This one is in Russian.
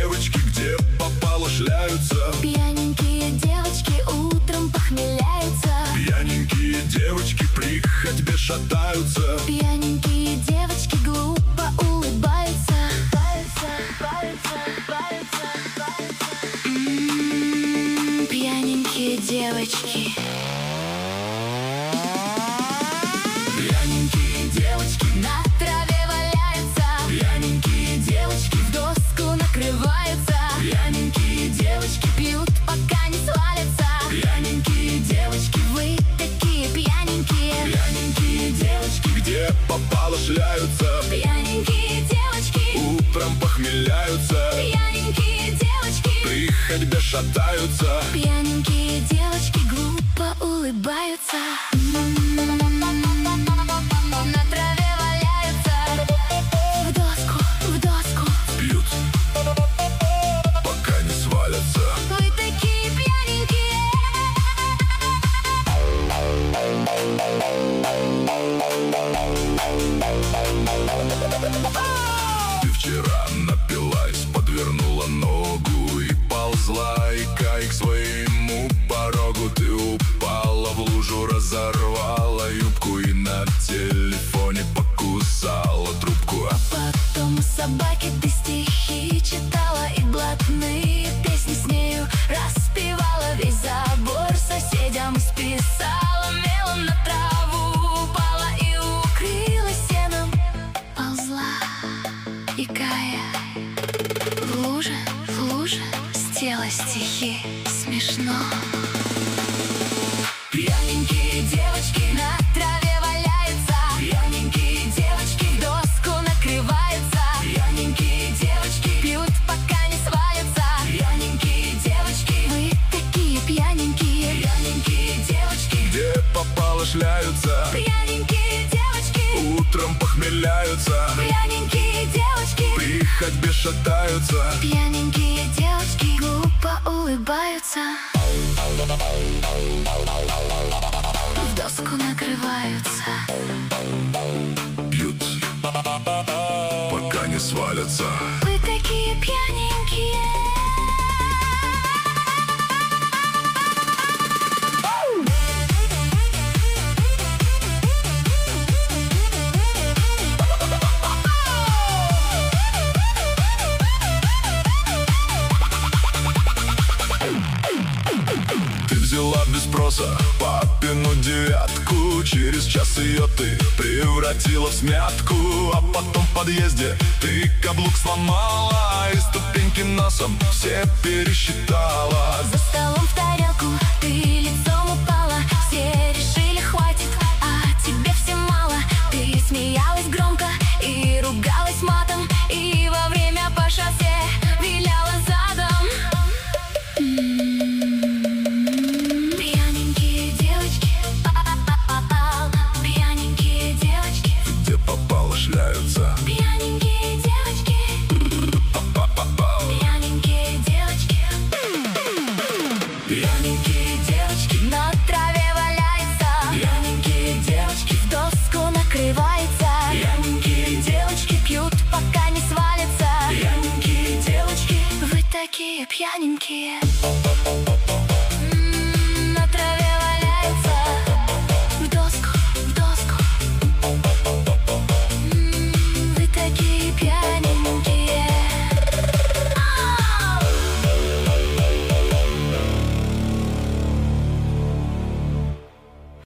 девочки где попало шляются. Пьяненькие девочки утром похмеляются. Пьяненькие девочки при ходьбе шатаются. Пьяненькие девочки глупо улыбаются. Пьяненькие девочки. Пьяненькие девочки На траве валяются. Пьяненькие девочки В доску накрываются. Пьяненькие девочки Пьют, пока не свалятся. Пьяненькие девочки Вы такие пьяненькие. Пьяненькие девочки где попало шляются. Пьяненькие девочки Утром похмеляются. Пьяненькие девочки При ходьбе шатаются. Пьяненькие девочки глупо улыбаются. На траве валяются. В доску Пьют, пока не свалятся. Вы такие пьяненькие. Ты вчера напилась, подвернула ногу и ползла, икай, к своему порогу. Ты упала в лужу, разорвала юбку и на телефоне покусала трубку. Потом у собаки ты стихи читала и блатные песни с нею распевала. Весь забор соседям списала. Мелом на траву упала и укрылась сеном. Ползла, икая, в луже стела стихи. Смешно. Пьяненькие девочки На траве валяются. Пьяненькие девочки В доску накрываются. Пьяненькие девочки Пьют, пока не свалятся. Пьяненькие девочки Вы такие пьяненькие. Пьяненькие девочки где попало шляются. Пьяненькие девочки Утром похмеляются. Пьяненькие девочки При ходьбе шатаются. Пьяненькие девочки глупо улыбаются. В доску накрываются. Пьют, пока не свалятся. Вы такие пьяненькие. Ты взяла без спроса папину девятку. Через час ее ты превратила в смятку. А потом в подъезде ты каблук сломала и ступеньки носом все пересчитала.